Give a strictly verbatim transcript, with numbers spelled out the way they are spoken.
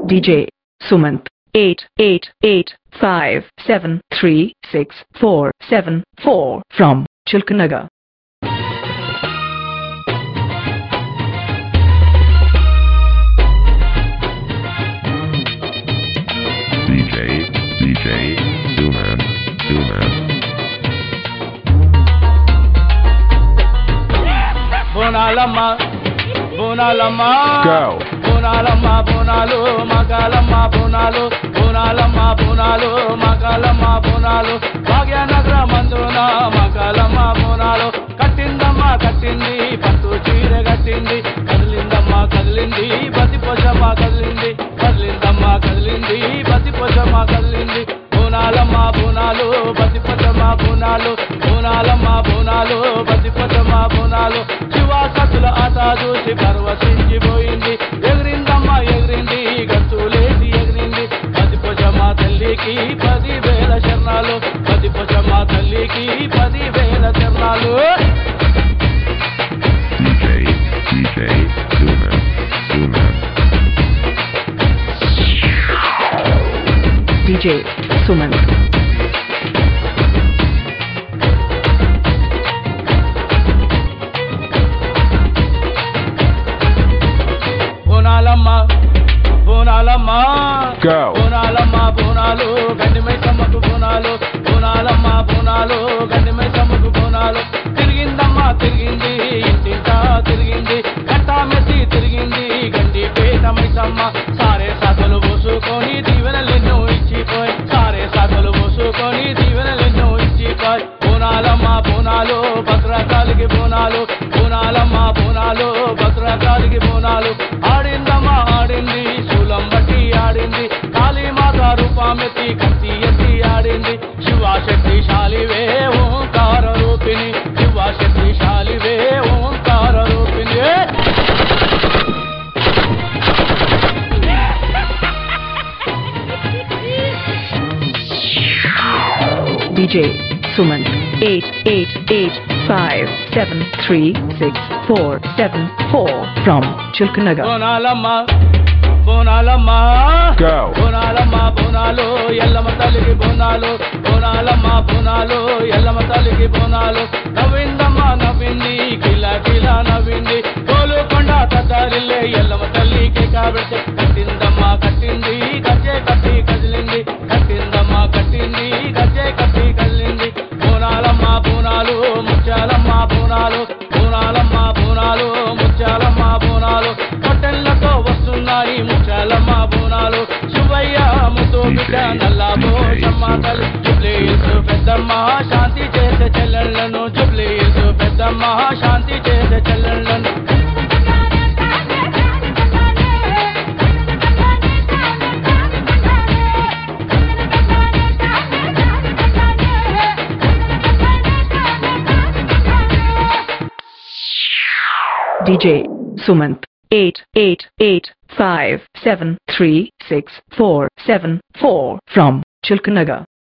D J Sumant eight eight eight five seven three six four seven four from Chilkanagar. D J D J Sumant Sumant Bonalama Bonalama Go. Bonalama Bonalu Magalama Bonalu Bonalama Bonalu Magalama Bonalu Bhagyanagra Manduna Magalama Bonalu Kattindamma kattindi pattu cheere kattindi kadlindamma kadlindi bati pochama kadlindi kadlindamma kadlindi bati pochama kadlindi Bonalama Bonalu bati pochama Bonalu Bonalama Bonalu bati pochama Bonalu శివాసతుల ఆట చూసి పరవశించిపోయింది ఎగిరిందమ్మా ఎగిరింది గంతులేసి ఎగిరింది పది పొజమా తల్లికి పదివేల శరణాలు పది పొజమా తల్లికి పదివేల శరణాలు D J D J Sumant Sumant D J Sumant బోనాలమ్మ బోనాలమ్మ Go. బోనాలమ్మ Bonalu గండి మైసమ్మకు బోనాలు బోనాలమ్మ బోనాలు గండి మైసమ్మకు బోనాలు తిరిగిందమ్మ తిరిగింది ఇంటింటా తిరిగింది కట్టా మెత్తి తిరిగింది గండి పేట మైసమ్మ సారే సాతలు పోసుకొని దీవెనలెన్నో ఇచ్చిపోయి సారే సాతలు పోసుకొని దీవెనలెన్నో ఇచ్చిపోయి బోనాలమ్మ బోనాలు భద్రకాలికి బోనాలు బోనాలమ్మ బోనాలు భద్రకాలికి బోనాలు ఆడిందమ్మా ఆడింది శూలం బట్టి ఆడింది కాళీమాత రూపమెత్తి కత్తి ఎత్తి ఆడింది శివశక్తిశాలివే ఓంకార రూపిణి శివశక్తిశాలివే ఓంకార రూపిణి D J Sumant eight eight eight five seven three six four seven four from Chilkanagar. బోనాలమ్మ బోనాలమ్మ Go. బోనాలమ్మ Bonalu Yellamma తల్లికి బోనాలు బోనాలమ్మ బోనాలు ఎల్లమ్మ తల్లికి బోనాలు నవ్విందమ్మ నవ్వింది కిలా కిలా నవ్వింది కోలుకొండ తత్తరిల్లే ఎల్లమ్మ తల్లికి కాబడితే కట్టిందమ్మ కట్టింది గజ్జే కట్టి కదిలింది కట్టిందమ్మ కట్టింది గజ్జే కట్టి కదిలింది బోనాలమ్మ బోనాలు ముత్యాలమ్మ బోనాలు బోనాలమ్మ బోనాలు ముత్యాలమ్మ బోనాలు పొట్టెళ్లతో వస్తున్నాయి ముత్యాలమ్మ బోనాలు శివయ్య ముతో బిడ్డ నల్లాబో తల్లి జుబ్లీసు పెద్దమ్మ శాంతి చేసే చెల్లెళ్లను జుబ్లీసు పెద్దమ్మ శాంతి చేసే చెల్లెళ్లను D J Sumant eight eight eight five seven three six four seven four from Chilkanagar.